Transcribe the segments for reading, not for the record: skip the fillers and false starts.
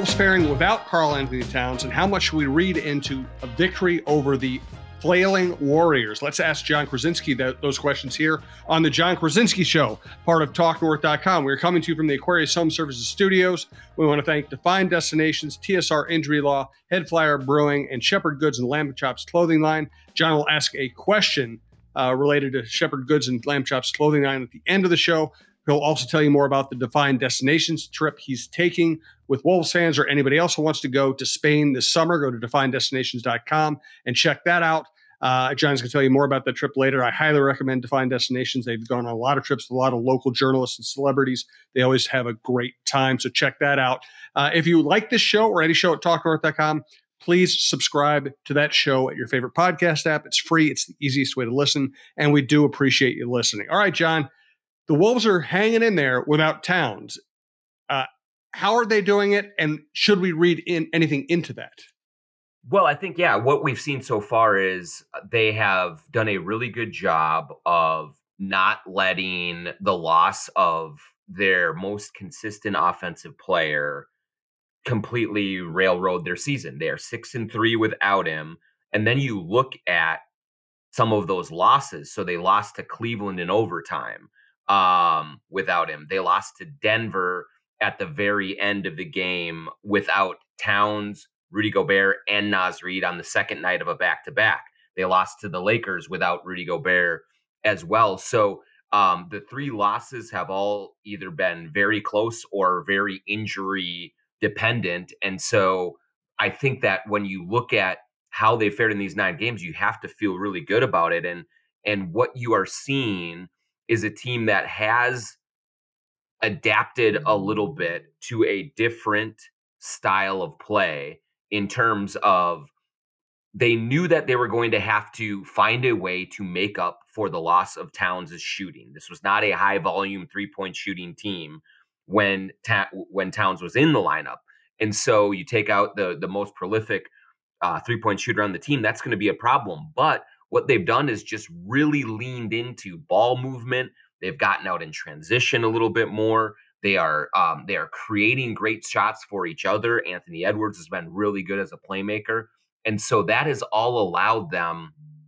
Wolves faring without Karl-Anthony Towns, and how much should we read into a victory over the flailing Warriors? Let's ask Jon Krawczynski those questions here on the Jon Krawczynski Show, part of TalkNorth.com. We're coming to you from the Aquarius Home Services studios. We want to thank Defined Destinations, TSR Injury Law, Head Flyer Brewing, and Shepherd Goods and Lamb Chops clothing line. Jon will ask a question related to Shepherd Goods and Lamb Chops clothing line at the end of the show. He'll also tell you more about the Defined Destinations trip he's taking with Wolves fans or anybody else who wants to go to Spain this summer. Go to defineddestinations.com and check that out. Jon's going to tell you more about that trip later. I highly recommend Defined Destinations. They've gone on a lot of trips with a lot of local journalists and celebrities. They always have a great time, so check that out. If you like this show or any show at TalkNorth.com, please subscribe to that show at your favorite podcast app. It's free. It's the easiest way to listen, and we do appreciate you listening. All right, Jon. The Wolves are hanging in there without Towns. How are they doing it, and should we read anything into that? Well, I think, what we've seen so far is they have done a really good job of not letting the loss of their most consistent offensive player completely railroad their season. They are 6-3 without him. And then you look at some of those losses. So they lost to Cleveland in overtime without him. They lost to Denver at the very end of the game without Towns, Rudy Gobert, and Naz Reid on the second night of a back-to-back. They lost to the Lakers without Rudy Gobert as well. So the three losses have all either been very close or very injury dependent. And so I think that when you look at how they fared in these 9 games, you have to feel really good about it. And what you are seeing is a team that has adapted a little bit to a different style of play in terms of they knew that they were going to have to find a way to make up for the loss of Towns' shooting. This was not a high volume 3-point shooting team when Towns was in the lineup. And so you take out the most prolific 3-point shooter on the team, that's going to be a problem. But what they've done is just really leaned into ball movement. They've gotten out in transition a little bit more. They are creating great shots for each other. Anthony Edwards has been really good as a playmaker. And so that has all allowed them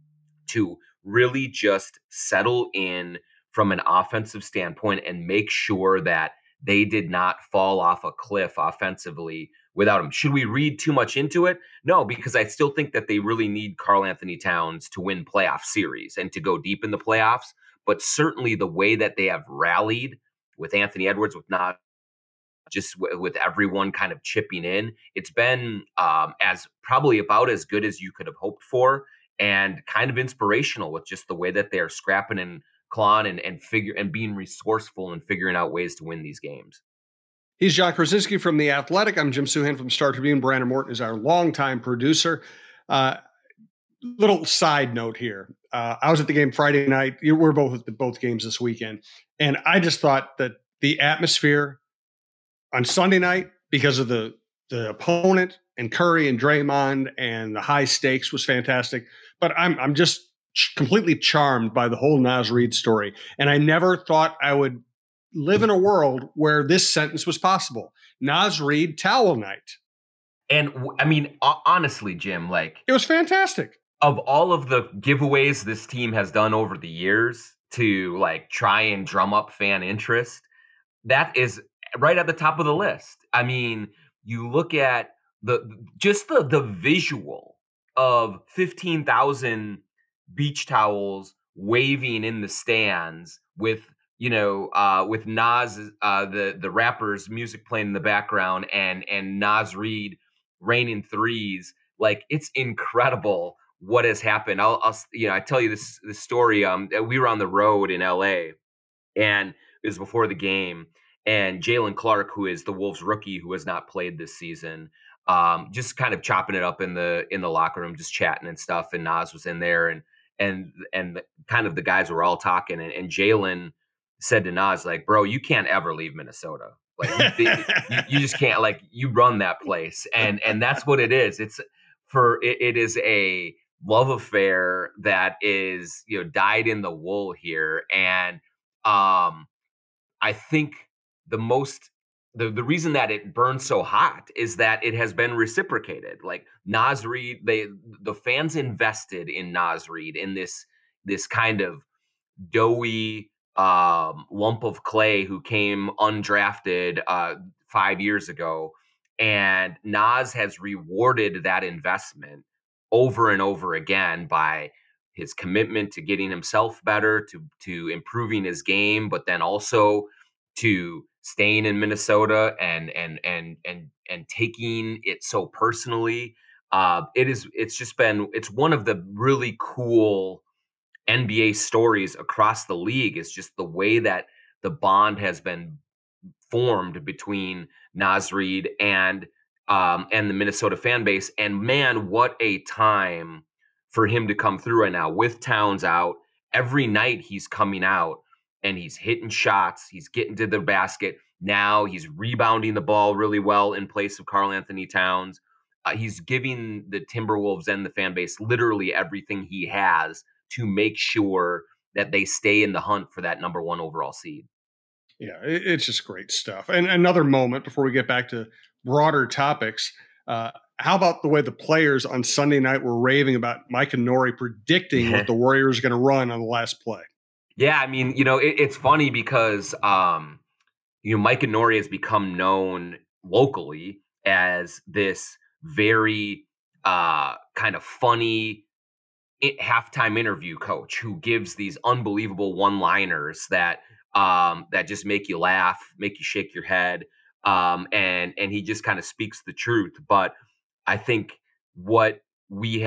to really just settle in from an offensive standpoint and make sure that they did not fall off a cliff offensively without him. Should we read too much into it? No, because I still think that they really need Karl-Anthony Towns to win playoff series and to go deep in the playoffs. But certainly the way that they have rallied with Anthony Edwards, with not just with everyone kind of chipping in, it's been as probably about as good as you could have hoped for, and kind of inspirational with just the way that they're scrapping and clawing and being resourceful and figuring out ways to win these games. He's Jon Krawczynski from The Athletic. I'm Jim Souhan from Star Tribune. Brandon Morton is our longtime producer. Little side note here. I was at the game Friday night. We're both at both games this weekend. And I just thought that the atmosphere on Sunday night, because of the opponent and Curry and Draymond and the high stakes, was fantastic. But I'm just completely charmed by the whole Naz Reid story. And I never thought I would live in a world where this sentence was possible. Naz Reid towel night. And I mean, honestly, Jim, like, it was fantastic. Of all of the giveaways this team has done over the years to like try and drum up fan interest, that is right at the top of the list. I mean, you look at the visual of 15,000 beach towels waving in the stands with with Nas, the rapper's music playing in the background, and Naz Reid raining threes. Like, it's incredible what has happened. I tell you this story. We were on the road in LA, and it was before the game, and Jalen Clark, who is the Wolves rookie who has not played this season, just kind of chopping it up in the locker room, just chatting and stuff. And Nas was in there, and kind of the guys were all talking, and Jalen said to Nas, like, bro, you can't ever leave Minnesota. Like, you just can't. Like, you run that place, and that's what it is. It is a love affair that is dyed in the wool here, and I think the most the reason that it burns so hot is that it has been reciprocated. Like Naz Reid, the fans invested in Naz Reid, in this kind of doughy lump of clay who came undrafted 5 years ago. And Nas has rewarded that investment over and over again by his commitment to getting himself better, to improving his game, but then also to staying in Minnesota and taking it so personally. It's one of the really cool NBA stories across the league. Is just the way that the bond has been formed between Naz Reid and the Minnesota fan base. And man, what a time for him to come through right now with Towns out. Every night he's coming out and he's hitting shots. He's getting to the basket. Now he's rebounding the ball really well in place of Karl Anthony Towns. He's giving the Timberwolves and the fan base literally everything he has to make sure that they stay in the hunt for that number one overall seed. Yeah, it's just great stuff. And another moment before we get back to broader topics. How about the way the players on Sunday night were raving about Micah Nori predicting what the Warriors are going to run on the last play? Yeah, I mean, it's funny because Micah Nori has become known locally as this very kind of funny halftime interview coach who gives these unbelievable one-liners that just make you laugh, make you shake your head, and he just kind of speaks the truth. But I think what we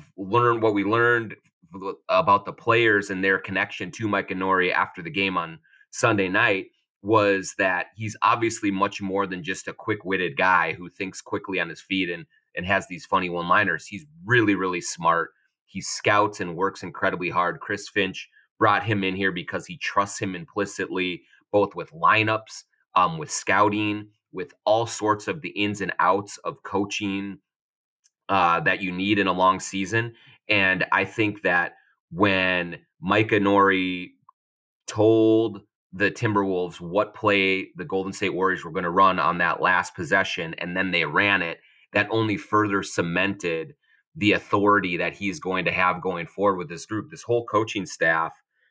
learned about the players and their connection to Micah Nori after the game on Sunday night was that he's obviously much more than just a quick-witted guy who thinks quickly on his feet and has these funny one-liners. He's really, really smart. He scouts and works incredibly hard. Chris Finch brought him in here because he trusts him implicitly, both with lineups, with scouting, with all sorts of the ins and outs of coaching that you need in a long season. And I think that when Micah Nori told the Timberwolves what play the Golden State Warriors were going to run on that last possession, and then they ran it, that only further cemented the authority that he's going to have going forward with this group. This whole coaching staff,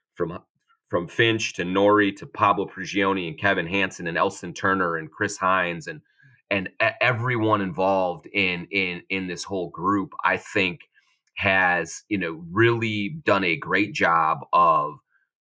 from Finch to Nori to Pablo Prigioni and Kevin Hansen and Elston Turner and Chris Hines and everyone involved in this whole group, I think has really done a great job of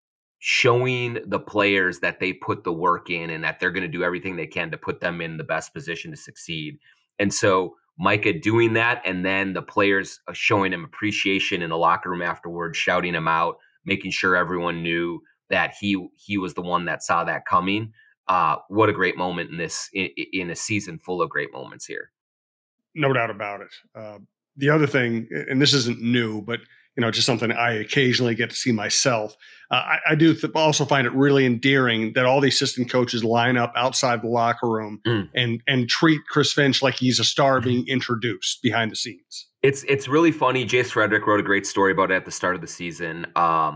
showing the players that they put the work in and that they're going to do everything they can to put them in the best position to succeed. And so Micah doing that, and then the players showing him appreciation in the locker room afterwards, shouting him out, making sure everyone knew that he was the one that saw that coming. What a great moment in a season full of great moments here. No doubt about it. The other thing, and this isn't new, but just something I occasionally get to see myself. I do also find it really endearing that all the assistant coaches line up outside the locker room and treat Chris Finch like he's a star being introduced behind the scenes. It's really funny. Jace Frederick wrote a great story about it at the start of the season.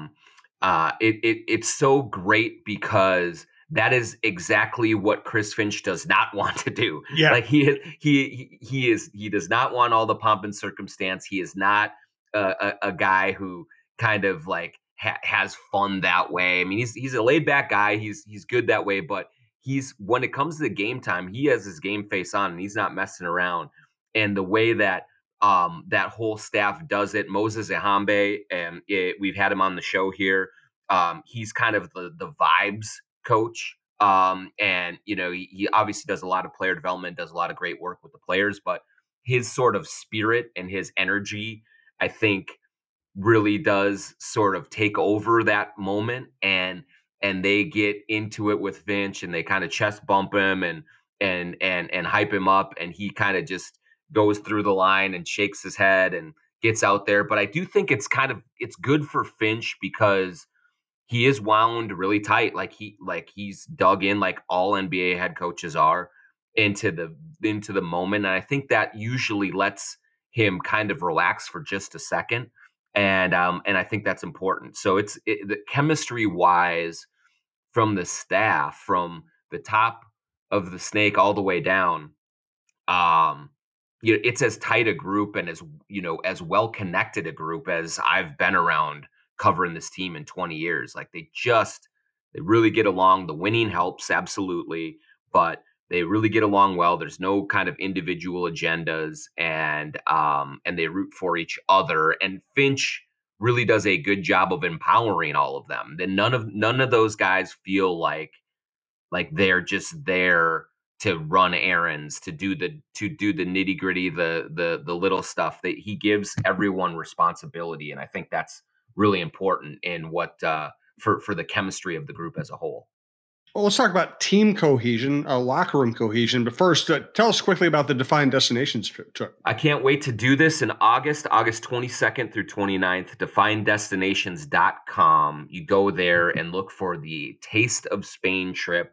It's so great because that is exactly what Chris Finch does not want to do. Yeah. Like he does not want all the pomp and circumstance. He is not a guy who kind of like has fun that way. I mean, he's a laid back guy. He's good that way, but when it comes to the game time, he has his game face on and he's not messing around. And the way that that whole staff does it, Moses Ehambe, and we've had him on the show here. He's kind of the vibes coach. And he obviously does a lot of player development, does a lot of great work with the players, but his sort of spirit and his energy, I think, really does sort of take over that moment, and they get into it with Finch and they kind of chest bump him and hype him up, and he kind of just goes through the line and shakes his head and gets out there. But I do think it's good for Finch because he is wound really tight. Like he's dug in, like all NBA head coaches are, into the moment. And I think that usually lets him kind of relax for just a second. And I think that's important. So the chemistry wise, from the staff, from the top of the snake all the way down. Um, it's as tight a group and as as well connected a group as I've been around covering this team in 20 years. Like they really get along. The winning helps absolutely, but they really get along well. There's no kind of individual agendas, and they root for each other. And Finch really does a good job of empowering all of them. Then none of those guys feel like they're just there to run errands, to do the nitty gritty, the little stuff. That he gives everyone responsibility, and I think that's really important in what for the chemistry of the group as a whole. Well, let's talk about team cohesion, locker room cohesion. But first, tell us quickly about the Defined Destinations trip. I can't wait to do this in August 22nd through 29th. DefinedDestinations.com. You go there and look for the Taste of Spain trip.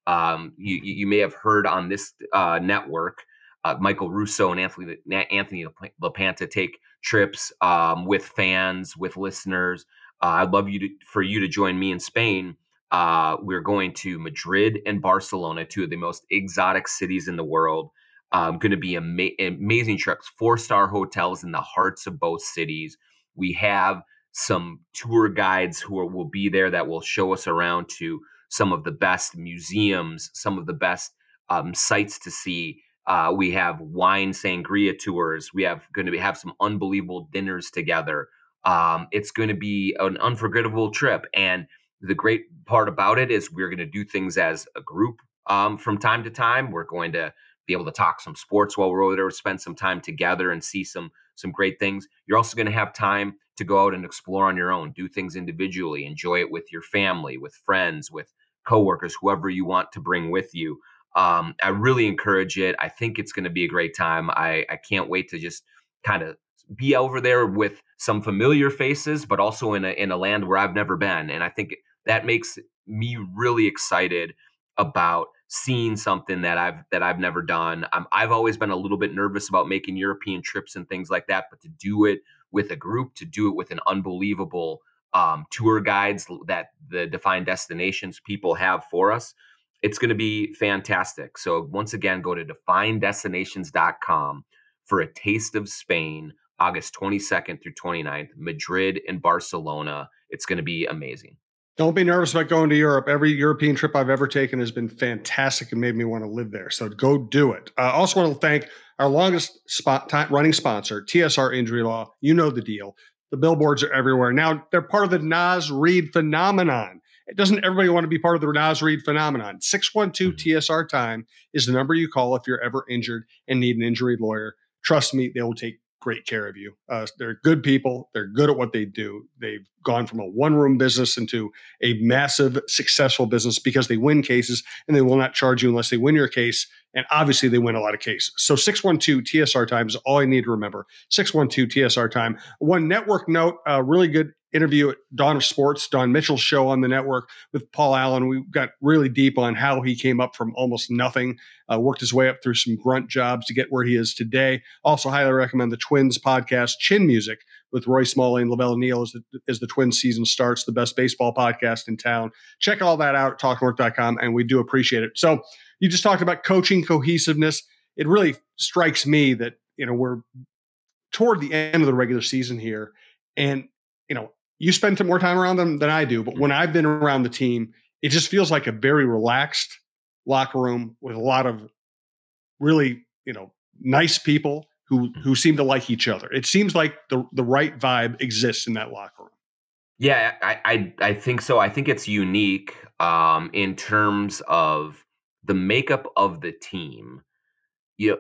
You may have heard on this network, Michael Russo and Anthony LaPanta take trips with fans, with listeners. I'd love for you to join me in Spain. We're going to Madrid and Barcelona, two of the most exotic cities in the world. Going to be amazing trips, 4-star hotels in the hearts of both cities. We have some tour guides will be there that will show us around to some of the best museums, some of the best sites to see. We have wine sangria tours. We have going to have some unbelievable dinners together. It's going to be an unforgettable trip, and the great part about it is we're going to do things as a group from time to time. We're going to be able to talk some sports while we're over there, spend some time together and see some great things. You're also going to have time to go out and explore on your own, do things individually, enjoy it with your family, with friends, with coworkers, whoever you want to bring with you. I really encourage it. I think it's going to be a great time. I can't wait to just kind of be over there with some familiar faces, but also in a land where I've never been. And I think that makes me really excited about seeing something that I've never done. I've always been a little bit nervous about making European trips and things like that, but to do it with a group, to do it with an unbelievable tour guides that the Defined Destinations people have for us, it's going to be fantastic. So once again, go to definedestinations.com for a taste of Spain, August 22nd through 29th, Madrid and Barcelona. It's going to be amazing. Don't be nervous about going to Europe. Every European trip I've ever taken has been fantastic and made me want to live there. So go do it. I also want to thank our longest running sponsor, TSR Injury Law. You know the deal. The billboards are everywhere. Now, they're part of the Naz Reid phenomenon. Doesn't everybody want to be part of the Naz Reid phenomenon? 612-TSR-TIME is the number you call if you're ever injured and need an injury lawyer. Trust me, they will take great care of you. They're good people. They're good at what they do. They've gone from a one-room business into a massive, successful business because they win cases, and they will not charge you unless they win your case. And obviously, they win a lot of cases. So 612-TSR-TIME is all I need to remember. 612-TSR-TIME. One network note, really good interview at Dawn of Sports, Don Mitchell's show on the network with Paul Allen. We got really deep on how he came up from almost nothing, worked his way up through some grunt jobs to get where he is today. Also highly recommend the Twins podcast, Chin Music, with Roy Smalley and Lavelle Neal as the Twins season starts, the best baseball podcast in town. Check all that out at talknorth.com, and we do appreciate it. So you just talked about coaching cohesiveness. It really strikes me that, we're toward the end of the regular season here, and, you spend more time around them than I do, but when I've been around the team, it just feels like a very relaxed locker room with a lot of really, nice people who seem to like each other. It seems like the right vibe exists in that locker room. Yeah, I think so. I think it's unique in terms of the makeup of the team. You know,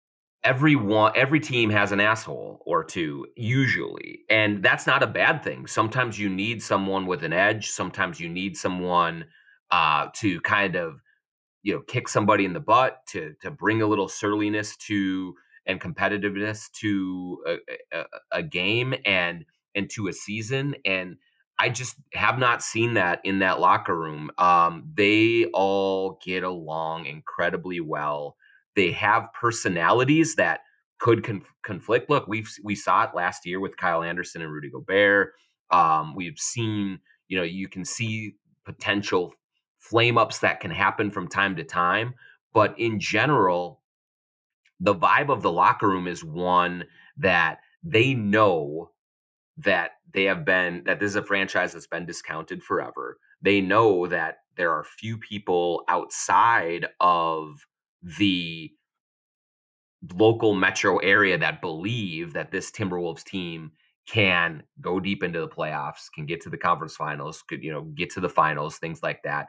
every team has an asshole or two usually, and that's not a bad thing. Sometimes you need someone with an edge. Sometimes you need someone to kind of kick somebody in the butt, to bring a little surliness to and competitiveness to a game and to a season. And I just have not seen that in that locker room. They all get along incredibly well. They have personalities that could conflict. Look, we saw it last year with Kyle Anderson and Rudy Gobert. We've seen, you can see potential flame ups that can happen from time to time. But in general, the vibe of the locker room is one that they know that that this is a franchise that's been discounted forever. They know that there are few people outside of the local metro area that believe that this Timberwolves team can go deep into the playoffs, can get to the conference finals, could get to the finals, things like that.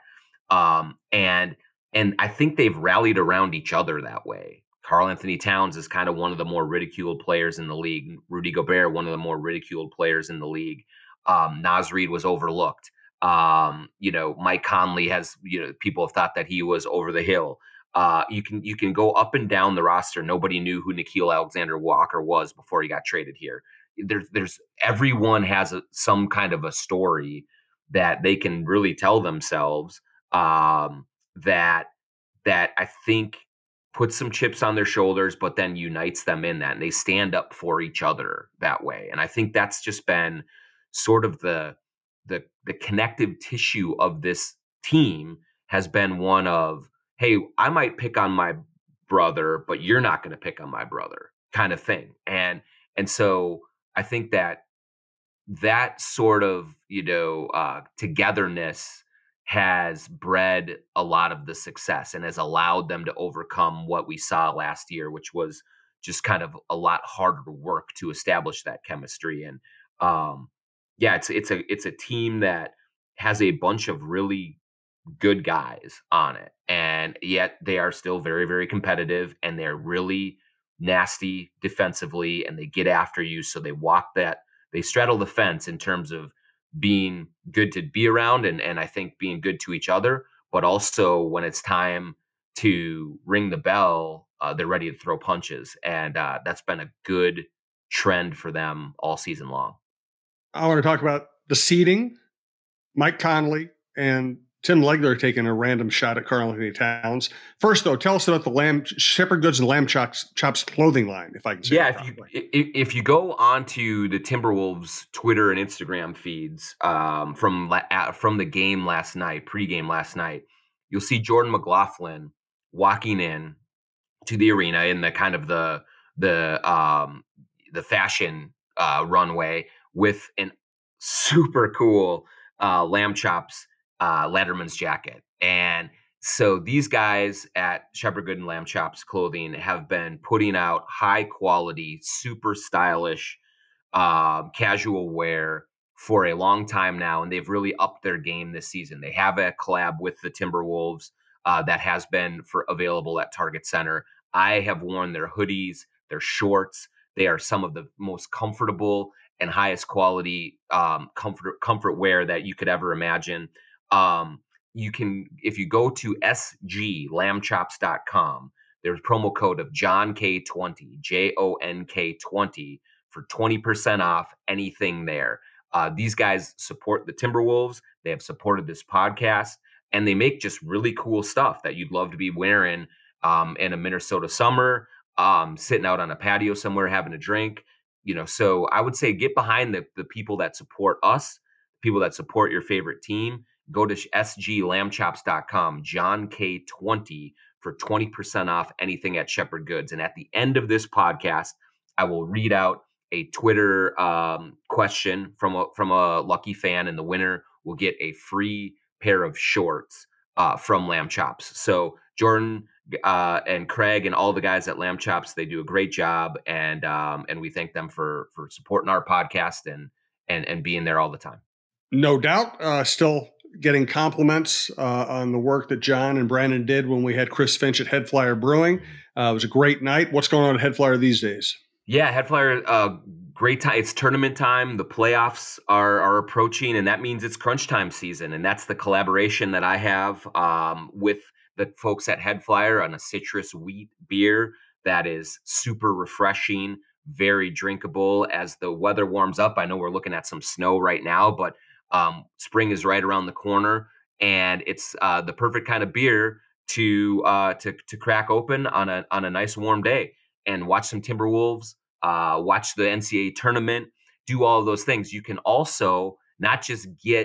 And I think they've rallied around each other that way. Karl Anthony Towns is kind of one of the more ridiculed players in the league. Rudy Gobert, one of the more ridiculed players in the league. Naz Reid was overlooked. Mike Conley has, people have thought that he was over the hill. You can go up and down the roster. Nobody knew who Nickeil Alexander-Walker was before he got traded here. There's everyone has some kind of a story that they can really tell themselves, that I think puts some chips on their shoulders, but then unites them in that, and they stand up for each other that way. And I think that's just been sort of the connective tissue of this team, has been one of, hey, I might pick on my brother, but you're not going to pick on my brother, kind of thing. And so I think that sort of togetherness has bred a lot of the success and has allowed them to overcome what we saw last year, which was just kind of a lot harder work to establish that chemistry. And yeah, it's a team that has a bunch of really good guys on it, and yet they are still very, very competitive, and they're really nasty defensively, and they get after you. So they straddle the fence in terms of being good to be around, and I think being good to each other, but also when it's time to ring the bell, they're ready to throw punches, and that's been a good trend for them all season long. I want to talk about the seeding. Mike Conley and Tim Legler taking a random shot at Karl Anthony Towns. First, though, tell us about the Shepherd Goods and Lamb Chops clothing line, if I can say Yeah, that. if you go onto the Timberwolves Twitter and Instagram feeds, from the game last night, pregame last night, you'll see Jordan McLaughlin walking in to the arena in the kind of the fashion runway with an super cool Lamb Chops Letterman's jacket. And so these guys at Shepherd Good and Lamb Chops Clothing have been putting out high quality, super stylish, casual wear for a long time now, and they've really upped their game this season. They have a collab with the Timberwolves that has been available at Target Center. I have worn their hoodies, their shorts. They are some of the most comfortable and highest quality comfort wear that you could ever imagine. You can, if you go to sglambchops.com, there's promo code of John K20, JONK20 for 20% off anything there. These guys support the Timberwolves. They have supported this podcast, and they make just really cool stuff that you'd love to be wearing in a Minnesota summer, sitting out on a patio somewhere having a drink. So I would say get behind the people that support us, people that support your favorite team. Go to sglambchops.com, John K20 for 20% off anything at Shepherd Goods. And at the end of this podcast, I will read out a Twitter question from a lucky fan, and the winner will get a free pair of shorts from Lamb Chops. So Jordan and Craig and all the guys at Lamb Chops, they do a great job, and we thank them for supporting our podcast and being there all the time. No doubt. Still getting compliments on the work that John and Brandon did when we had Chris Finch at Head Flyer Brewing. It was a great night. What's going on at Head Flyer these days? Yeah, Head Flyer, great time. It's tournament time. The playoffs are approaching, and that means it's crunch time season. And that's the collaboration that I have with the folks at Head Flyer on a citrus wheat beer that is super refreshing, very drinkable as the weather warms up. I know we're looking at some snow right now, but spring is right around the corner, and it's the perfect kind of beer to crack open on a nice warm day and watch some Timberwolves, watch the NCAA tournament, do all of those things. You can also not just get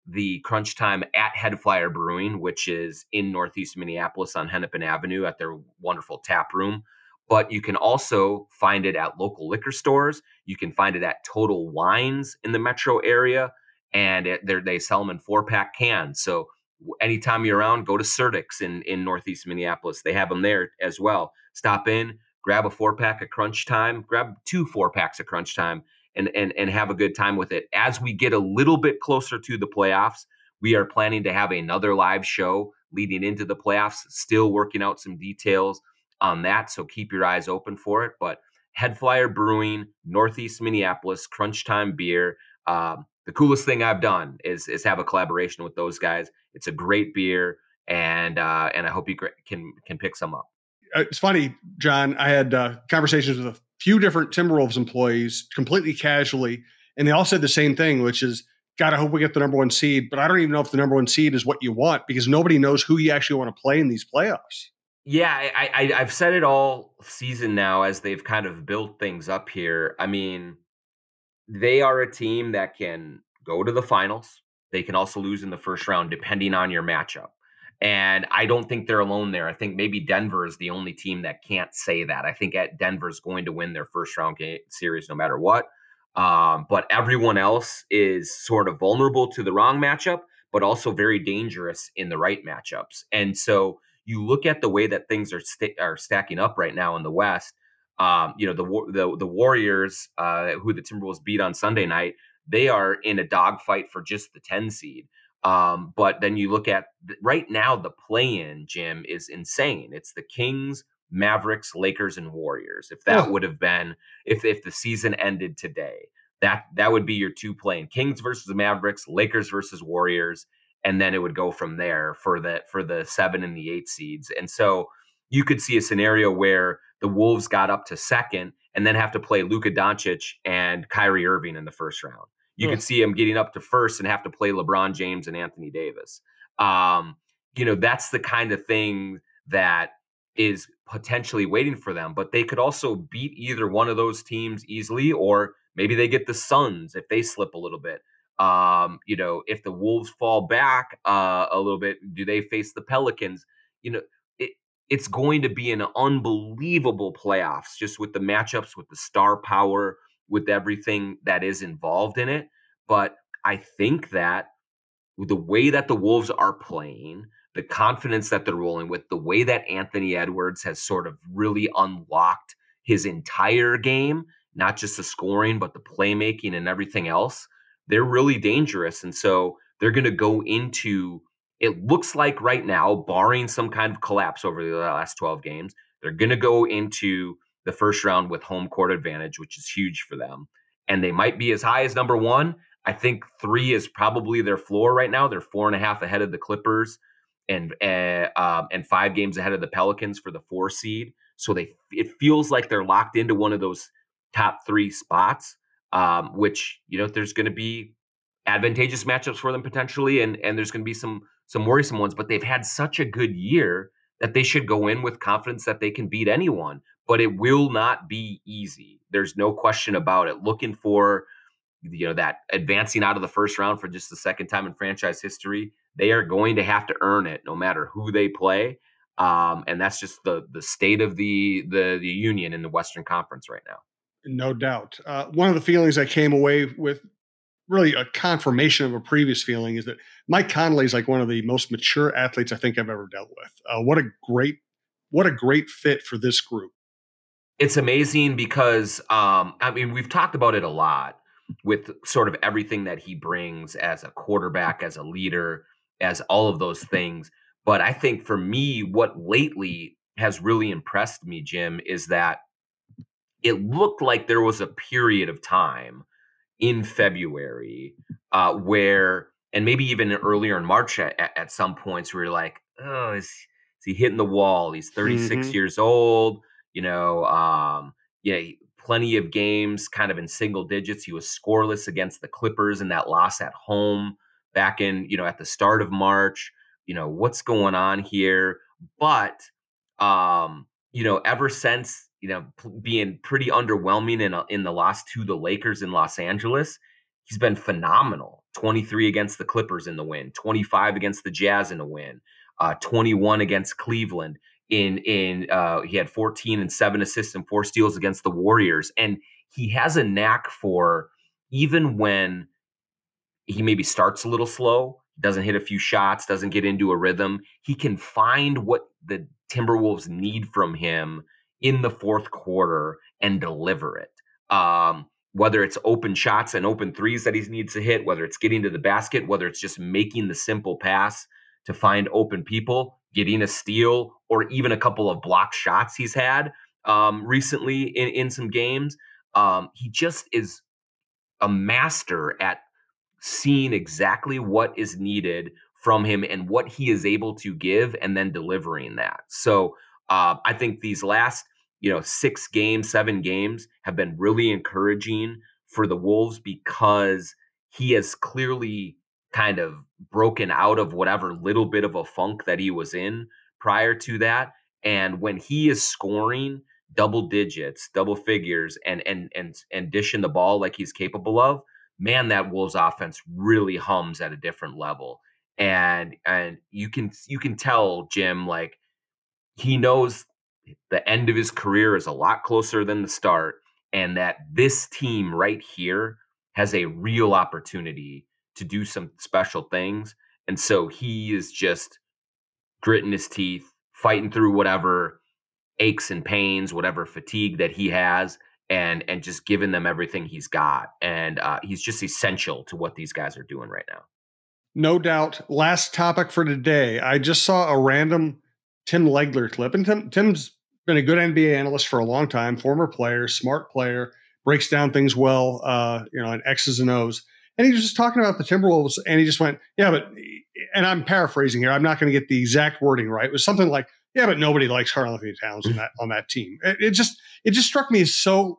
the Crunch Time at Head Flyer Brewing, which is in Northeast Minneapolis on Hennepin Avenue at their wonderful tap room. But you can also find it at local liquor stores. You can find it at Total Wines in the metro area, and they sell them in 4-pack cans. So anytime you're around, go to Certix in Northeast Minneapolis. They have them there as well. Stop in, grab a 4-pack of Crunch Time, grab 2 4-packs of Crunch Time, and have a good time with it. As we get a little bit closer to the playoffs, we are planning to have another live show leading into the playoffs, still working out some details on that. So keep your eyes open for it. But Head Flyer Brewing, Northeast Minneapolis, Crunch Time Beer. The coolest thing I've done is have a collaboration with those guys. It's a great beer, and I hope you can pick some up. It's funny, John. I had conversations with a few different Timberwolves employees completely casually, and they all said the same thing, which is, God, I hope we get the number 1 seed. But I don't even know if the number 1 seed is what you want, because nobody knows who you actually want to play in these playoffs. Yeah, I've said it all season now as they've kind of built things up here. I mean, they are a team that can go to the finals. They can also lose in the first round, depending on your matchup. And I don't think they're alone there. I think maybe Denver is the only team that can't say that. I think Denver's going to win their first round series no matter what. But everyone else is sort of vulnerable to the wrong matchup, but also very dangerous in the right matchups. And so you look at the way that things are stacking up right now in the West. The Warriors, who the Timberwolves beat on Sunday night, they are in a dogfight for just the 10 seed. But then you look at right now, the play-in, Jim, is insane. It's the Kings, Mavericks, Lakers, and Warriors. If that would have been if the season ended today, that would be your 2 play-in: Kings versus the Mavericks, Lakers versus Warriors, and then it would go from there for the 7 and the 8 seeds. And so you could see a scenario where the Wolves got up to second and then have to play Luka Doncic and Kyrie Irving in the first round. You could see them getting up to first and have to play LeBron James and Anthony Davis. That's the kind of thing that is potentially waiting for them. But they could also beat either one of those teams easily, or maybe they get the Suns if they slip a little bit. If the Wolves fall back a little bit, do they face the Pelicans? It's going to be an unbelievable playoffs, just with the matchups, with the star power, with everything that is involved in it. But I think that the way that the Wolves are playing, the confidence that they're rolling with, the way that Anthony Edwards has sort of really unlocked his entire game, not just the scoring, but the playmaking and everything else, they're really dangerous. And so they're going to go into, it looks like right now, barring some kind of collapse over the last 12 games, they're going to go into the first round with home court advantage, which is huge for them. And they might be as high as number 1. I think 3 is probably their floor right now. They're 4.5 ahead of the Clippers and 5 games ahead of the Pelicans for the 4 seed. So it feels like they're locked into one of those top 3 spots, which, there's going to be advantageous matchups for them potentially, and there's going to be some worrisome ones. But they've had such a good year that they should go in with confidence that they can beat anyone. But it will not be easy. There's no question about it. Looking for that advancing out of the first round for just the second time in franchise history, they are going to have to earn it no matter who they play. And that's just the state of the union in the Western Conference right now. No doubt. One of the feelings I came away with, really a confirmation of a previous feeling, is that Mike Conley is like one of the most mature athletes I think I've ever dealt with. What a great fit for this group. It's amazing because, we've talked about it a lot with sort of everything that he brings as a quarterback, as a leader, as all of those things. But I think for me, what lately has really impressed me, Jim, is that it looked like there was a period of time in February where, and maybe even earlier in March at some points, where you're like, oh, is he hitting the wall? He's 36 years old, plenty of games kind of in single digits. He was scoreless against the Clippers in that loss at home back in, at the start of March. What's going on here? But, ever since, being pretty underwhelming in the loss to the Lakers in Los Angeles, he's been phenomenal. 23 against the Clippers in the win, 25 against the Jazz in a win, 21 against Cleveland. He had 14 and 7 assists and 4 steals against the Warriors. And he has a knack for, even when he maybe starts a little slow, doesn't hit a few shots, doesn't get into a rhythm, he can find what the Timberwolves need from him in the fourth quarter and deliver it. Whether it's open shots and open threes that he needs to hit, whether it's getting to the basket, whether it's just making the simple pass to find open people, getting a steal, or even a couple of block shots he's had recently in some games. He just is a master at seeing exactly what is needed from him and what he is able to give and then delivering that. So I think these last, 6 games, 7 games have been really encouraging for the Wolves because he has clearly kind of broken out of whatever little bit of a funk that he was in prior to that. And when he is scoring double digits, double figures, and dishing the ball like he's capable of, man, that Wolves offense really hums at a different level. And you can tell, Jim, like, he knows the end of his career is a lot closer than the start, and that this team right here has a real opportunity to do some special things. And so he is just gritting his teeth, fighting through whatever aches and pains, whatever fatigue that he has, and just giving them everything he's got. And he's just essential to what these guys are doing right now. No doubt. Last topic for today. I just saw a random Tim Legler clip, and Tim's been a good NBA analyst for a long time, former player, smart player, breaks down things well, in X's and O's. And he was just talking about the Timberwolves, and he just went, yeah, but, and I'm paraphrasing here, I'm not going to get the exact wording right. It was something like, yeah, but nobody likes Karl-Anthony Towns on that team. It just struck me as so,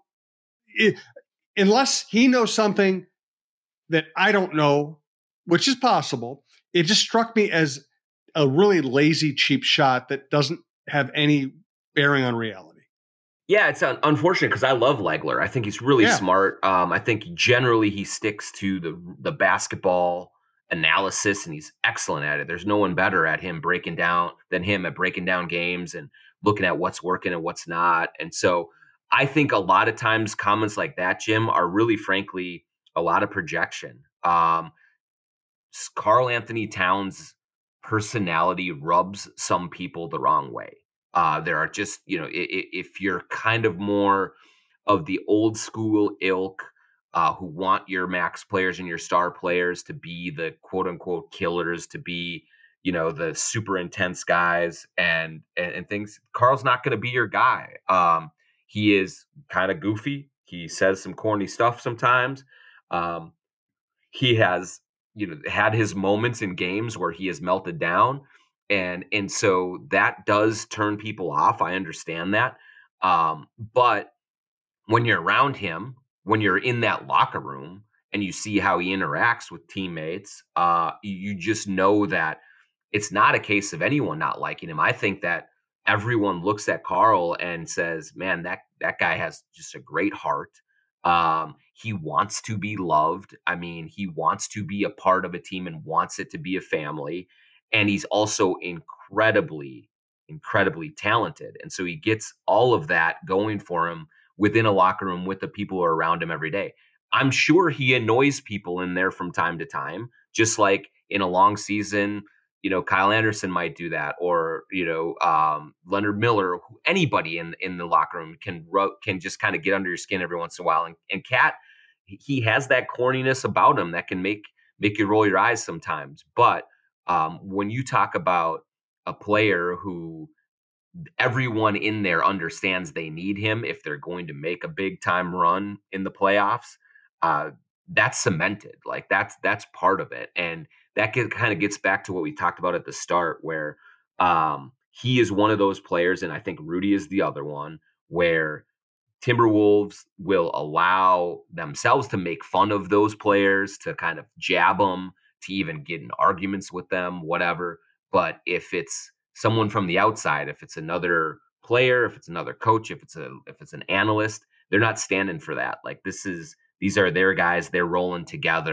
unless he knows something that I don't know, which is possible, it just struck me as a really lazy, cheap shot that doesn't have any bearing on reality. Yeah, it's unfortunate because I love Legler. I think he's really smart. I think generally he sticks to the basketball analysis, and he's excellent at it. There's no one better at breaking down games and looking at what's working and what's not. And so I think a lot of times comments like that, Jim, are really, frankly, a lot of projection. Karl-Anthony Towns' personality rubs some people the wrong way. There are just, if you're kind of more of the old school ilk who want your max players and your star players to be the quote unquote killers, to be, the super intense guys and things, Karl's not going to be your guy. He is kind of goofy. He says some corny stuff sometimes. He has, had his moments in games where he has melted down. And so that does turn people off. I understand that. But when you're around him, when you're in that locker room and you see how he interacts with teammates, you just know that it's not a case of anyone not liking him. I think that everyone looks at Karl and says, man, that guy has just a great heart. He wants to be loved. I mean, he wants to be a part of a team and wants it to be a family. And he's also incredibly, incredibly talented. And so he gets all of that going for him within a locker room with the people who are around him every day. I'm sure he annoys people in there from time to time, just like in a long season, Kyle Anderson might do that, or, Leonard Miller, anybody in the locker room can just kind of get under your skin every once in a while. And Cat, he has that corniness about him that can make you roll your eyes sometimes. But when you talk about a player who everyone in there understands they need him if they're going to make a big time run in the playoffs, that's cemented. Like that's part of it. And that kind of gets back to what we talked about at the start, where he is one of those players, and I think Rudy is the other one, where Timberwolves will allow themselves to make fun of those players, to kind of jab them, to even get in arguments with them, whatever. But if it's someone from the outside, if it's another player, if it's another coach, if it's an analyst, they're not standing for that. Like these are their guys, they're rolling together,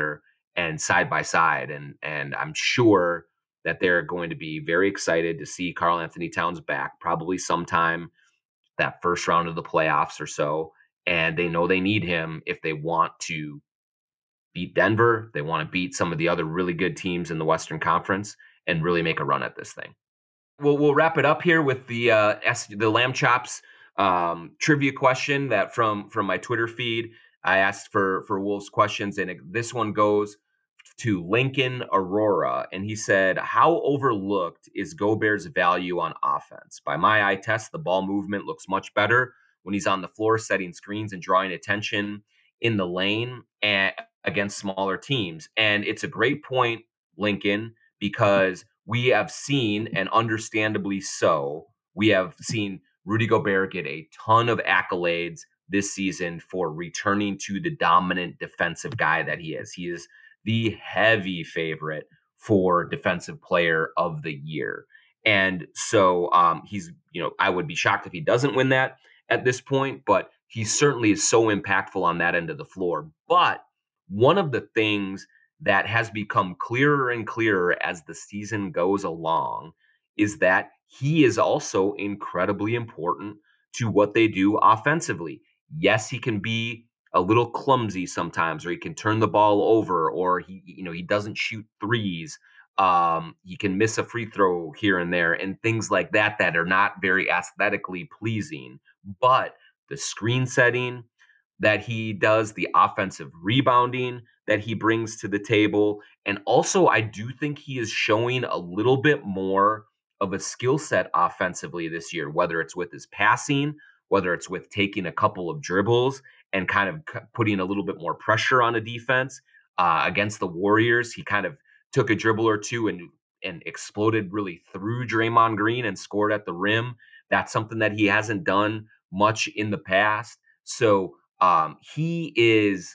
and side by side. And I'm sure that they're going to be very excited to see Karl-Anthony Towns back, probably sometime that first round of the playoffs or so. And they know they need him if they want to beat Denver. They want to beat some of the other really good teams in the Western Conference and really make a run at this thing. We'll wrap it up here with the Lamb Chops trivia question that from my Twitter feed. I asked for Wolves questions, and this one goes to Lincoln Aurora, and he said, how overlooked is Gobert's value on offense? By my eye test, the ball movement looks much better when he's on the floor setting screens and drawing attention in the lane and against smaller teams. And it's a great point, Lincoln, because we have seen, and understandably so, we have seen Rudy Gobert get a ton of accolades this season for returning to the dominant defensive guy that he is. He is the heavy favorite for Defensive Player of the Year. And so he's, I would be shocked if he doesn't win that at this point, but he certainly is so impactful on that end of the floor. But one of the things that has become clearer and clearer as the season goes along is that he is also incredibly important to what they do offensively. Yes, he can be a little clumsy sometimes, or he can turn the ball over, or he doesn't shoot threes. He can miss a free throw here and there and things like that are not very aesthetically pleasing. But the screen setting that he does, the offensive rebounding that he brings to the table, and also I do think he is showing a little bit more of a skill set offensively this year, whether it's with his passing, whether it's with taking a couple of dribbles and kind of putting a little bit more pressure on a defense. Against the Warriors, he kind of took a dribble or two and exploded really through Draymond Green and scored at the rim. That's something that he hasn't done much in the past. So he is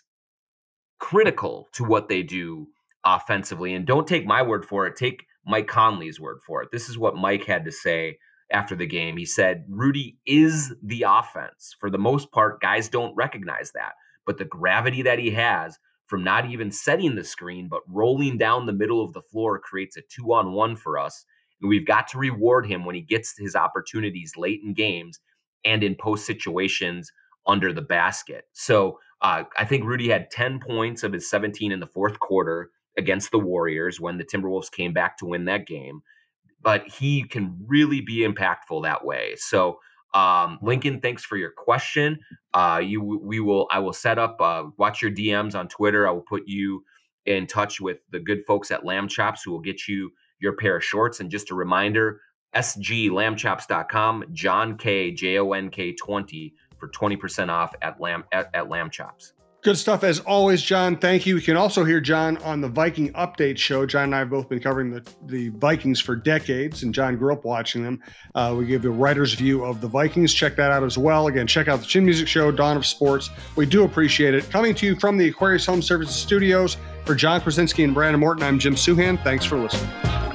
critical to what they do offensively. And don't take my word for it. Take Mike Conley's word for it. This is what Mike had to say after the game. He said, Rudy is the offense. For the most part, guys don't recognize that. But the gravity that he has from not even setting the screen, but rolling down the middle of the floor creates a 2-on-1 for us. And we've got to reward him when he gets his opportunities late in games and in post situations under the basket. So I think Rudy had 10 points of his 17 in the fourth quarter against the Warriors when the Timberwolves came back to win that game. But he can really be impactful that way. So Lincoln, thanks for your question. I will set up, watch your DMs on Twitter. I will put you in touch with the good folks at Lamb Chops who will get you your pair of shorts. And just a reminder, sglambchops.com, John K, JONK 20 for 20% off at Lamb Chops. Good stuff as always, John. Thank you. You can also hear John on the Viking Update show. John and I have both been covering the Vikings for decades, and John grew up watching them. We give a writer's view of the Vikings. Check that out as well. Again, check out the Chin Music Show, Dawn of Sports. We do appreciate it. Coming to you from the Aquarius Home Services studios, for John Krasinski and Brandon Morton, I'm Jim Souhan. Thanks for listening.